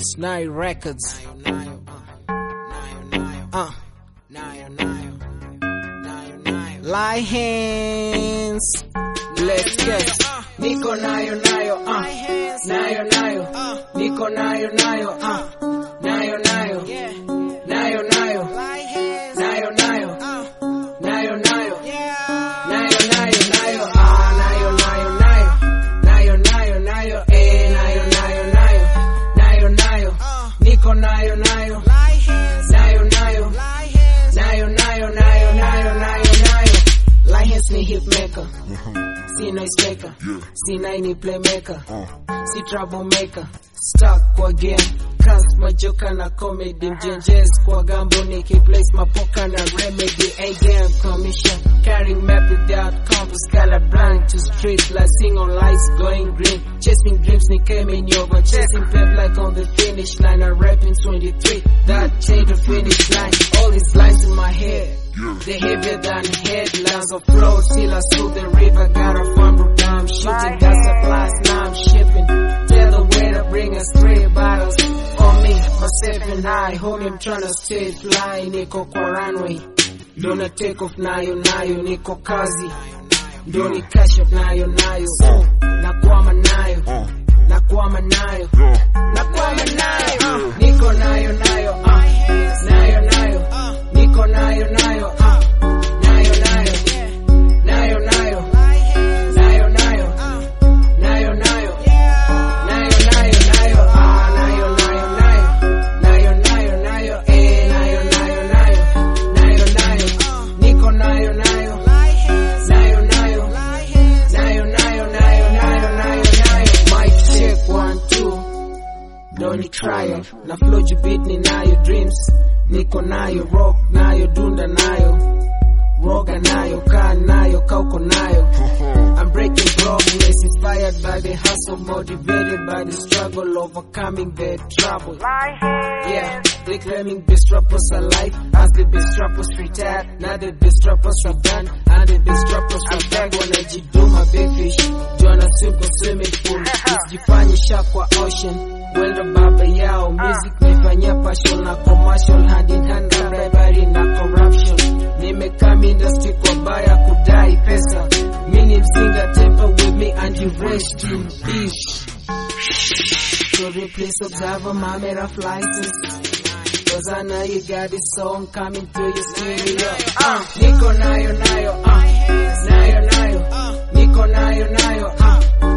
Nayo Records. Lie hands. Let's get. Niko nayo, nayo, Niko nayo, nayo, nayo, nayo, nayo, nayo, nayo, nayo, nayo, nayo, nayo, nayo, nayo, nayo, nayo, nayo, Niko nayo, nayo, nayo, nayo, nayo, nayo, nayo, nayo. Lie hands ni hit maker. Si noise maker, si nine playmaker, si troublemaker, stuck kwa game, cast majoka na comedy, mjenjes kwa gambo niki place mapoka na remedy, A-game commission, carrying map without compass, color blind to street, like sing on lights going green, chasing dreams ni came in yoga, chasing pep like on the finish line, I rap in 23, that change the finish line, all these lines in my head. They heavier than headlines of flow till I through the river. Got a fumble down, shooting gas supplies, now I'm shipping. Tell the waiter bring us 3 bottles on me, myself and I. Homie, I'm tryna stay flying. Niko kwa runway, don't take off nayo, niko kazi. Don't cash up nayo, nakwama nayo, nakwama nayo, nakwama nayo. Niko nayo, nayo, Niko nayo, nayo, nayo, nayo, nayo, nayo, nayo, nayo, nayo, nayo, nayo, nayo, nayo, nayo, nayo, nayo, nayo, nayo, nayo, Niko nayo, nayo, nayo, nayo, nayo, nayo, nayo, mic check 1 2, don't try it. Na flow you beat ni nayo dreams. Niko nayo, rock nayo, dunda nayo, roga nayo, kaa nayo, kauko nayo. I'm breaking progress, inspired by the hustle, motivated by the struggle, overcoming the trouble. Yeah, reclaiming best rappers alive, as the best rappers retired, now the best rappers are done, and the best rappers are back. Wanajidu my big fish, join a simple swimming pool, nisijifanye shark kwa ocean, wenda baba yao, music naifanyia passion na commercial, hand in hand na bribery na corruption. Nimekam industry kwa baya kudai pesa, mini mzinga temper with me and you rest in peace. So replace observer, my made of license, cause I know you got this song coming to your stereo. Niko nayo, nayo, nayo, nayo, Niko nayo, nayo,